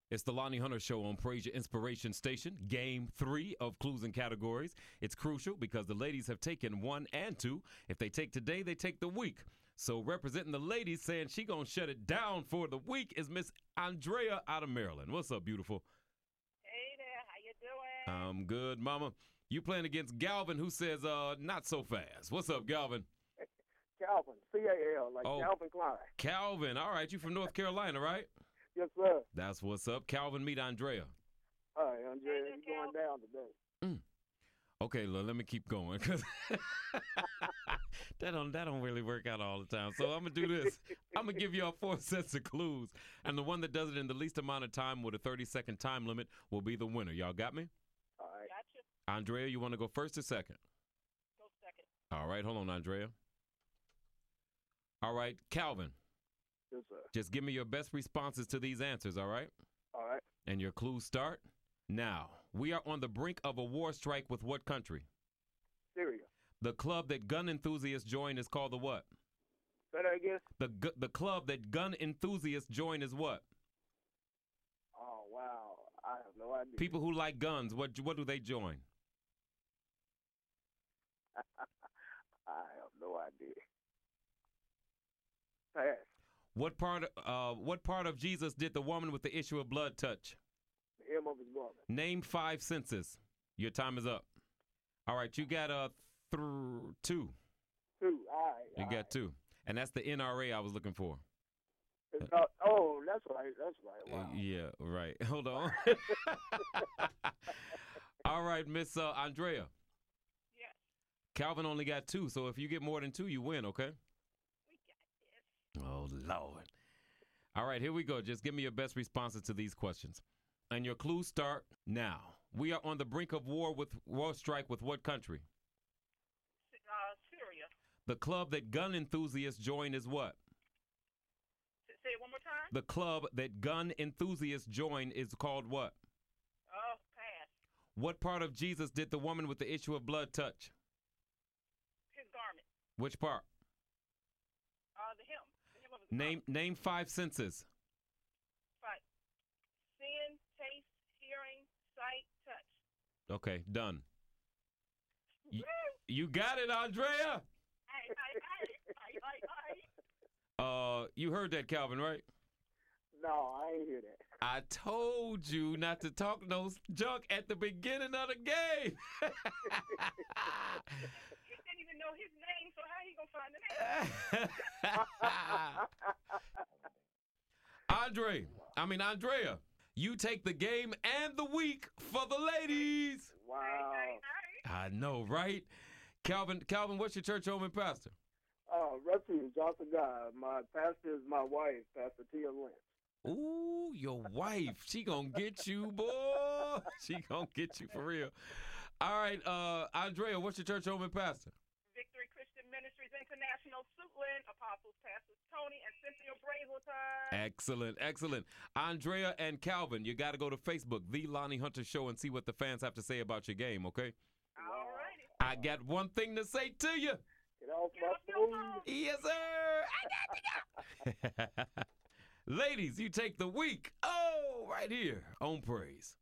It's the Lonnie Hunter Show on Praise Your Inspiration Station. Game 3 of Clues and Categories. It's crucial because the ladies have taken 1 and 2. If they take today, they take the week. So representing the ladies, saying she gonna shut it down for the week, is Miss Andrea out of Maryland. What's up, beautiful? Hey there, how you doing? I'm good, mama. You playing against Galvin, who says not so fast. What's up, Galvin? Calvin, C-A-L, like Calvin Klein. Calvin, all right. You from North Carolina, right? Yes, sir. That's what's up. Calvin, meet Andrea. All right, Andrea, you're going down today. Okay, let me keep going because that don't really work out all the time. So I'm gonna do this. I'm gonna give y'all 4 sets of clues, and the one that does it in the least amount of time with a 30-second time limit will be the winner. Y'all got me? All right. Gotcha. Andrea, you want to go first or second? Go second. All right, hold on, Andrea. All right, Calvin. Yes, sir. Just give me your best responses to these answers, all right? All right. And your clues start now. We are on the brink of a war strike with what country? Syria. The club that gun enthusiasts join is called the what? Say that again? The club that gun enthusiasts join is what? Oh, wow. I have no idea. People who like guns, what do they join? I have no idea. Pass. What part of Jesus did the woman with the issue of blood touch? The hem of his garment. Name 5 senses. Your time is up. All right, you got 2. 2. All right. You got 2. And that's the NRA I was looking for. Oh, that's right. That's right. Wow. Yeah, right. Hold on. All right, Miss Andrea. Yes. Calvin only got 2, so if you get more than 2, you win, okay? We got this. Oh, Lord. All right, here we go. Just give me your best responses to these questions. And your clues start now. We are on the brink of war strike with what country? Syria. The club that gun enthusiasts join is what? Say it one more time. The club that gun enthusiasts join is called what? Oh, pass. What part of Jesus did the woman with the issue of blood touch? His garment. Which part? The hem. The hem of his garment. Name 5 senses. Right. Seeing, taste, hearing, sight, touch. Okay, done. Woo! You got it, Andrea. Aye. You heard that, Calvin, right? No, I ain't hear that. I told you not to talk no junk at the beginning of the game. He didn't even know his name, so how he gonna find the name? Andrea, you take the game and the week for the ladies. Wow. Aye. I know, right? Calvin, what's your church home and pastor? Refuge, Johnson God. My pastor is my wife, Pastor Tia Lynch. Ooh, your wife. She gonna get you, boy. She gonna get you for real. All right, Andrea, what's your church home and pastor? Victory Christian Ministries International, Suitland, Apostles, Pastors Tony and Cynthia Brazelton. Excellent. Andrea and Calvin, you got to go to Facebook, The Lonnie Hunter Show, and see what the fans have to say about your game, okay? All righty. I got one thing to say to you. Get off my phone. Yes, sir. I got to go. Ladies, you take the week. Oh, right here on Praise.